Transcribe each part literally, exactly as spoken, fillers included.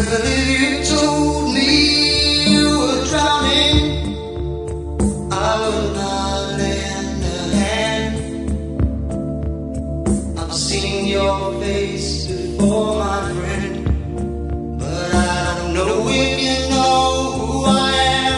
But if you told me you were drowning, I would not lend a hand. I've seen your face before, my friend, but I don't know if you know who I am.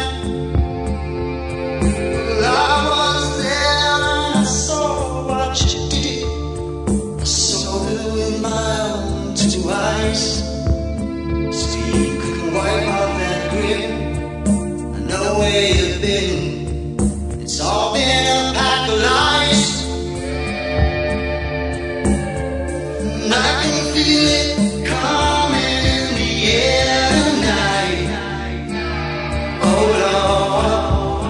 Well, I was there and I saw what you did. I saw it with my own two eyes. So you couldn't wipe off that grin. I know where you've been. It's all been a pack of lies. And I can feel it coming in the air tonight. Oh Lord.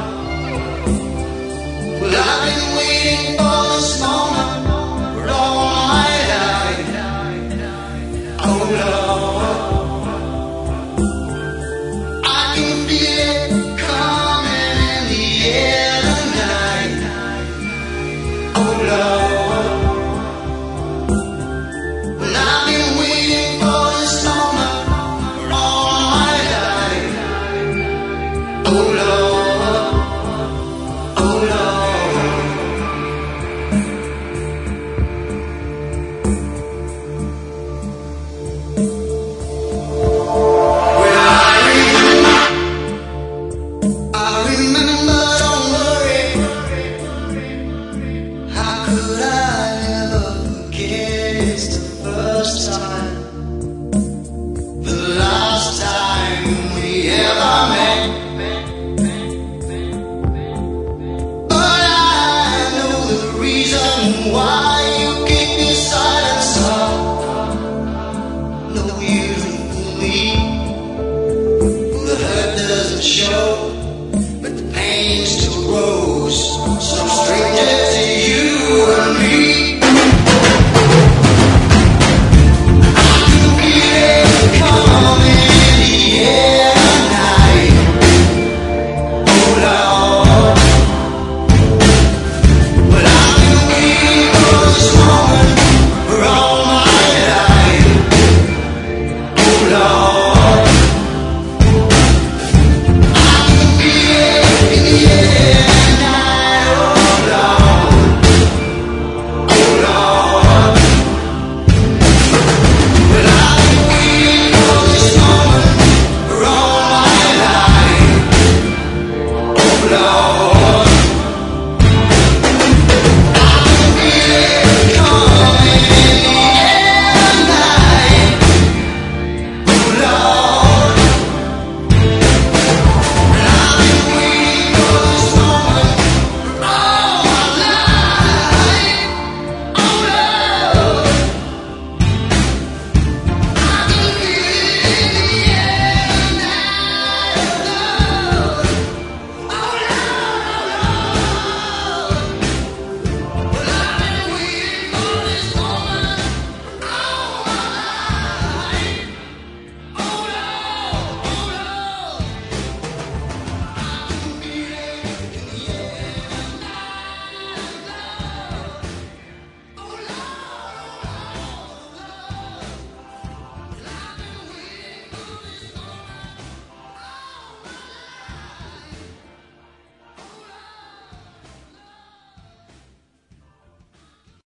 Well, I've been waiting for this moment for all my life. Oh Lord. I can feel it coming in the air tonight. Oh Lord. Well, I've been waiting for this moment for all my life. Oh Lord. Oh Lord. Well, I remember, I remember, don't worry. How could I ever forget? It's the first time, the last time we ever met. But I know the reason why you keep your silence up. No, you don't believe the hurt doesn't show.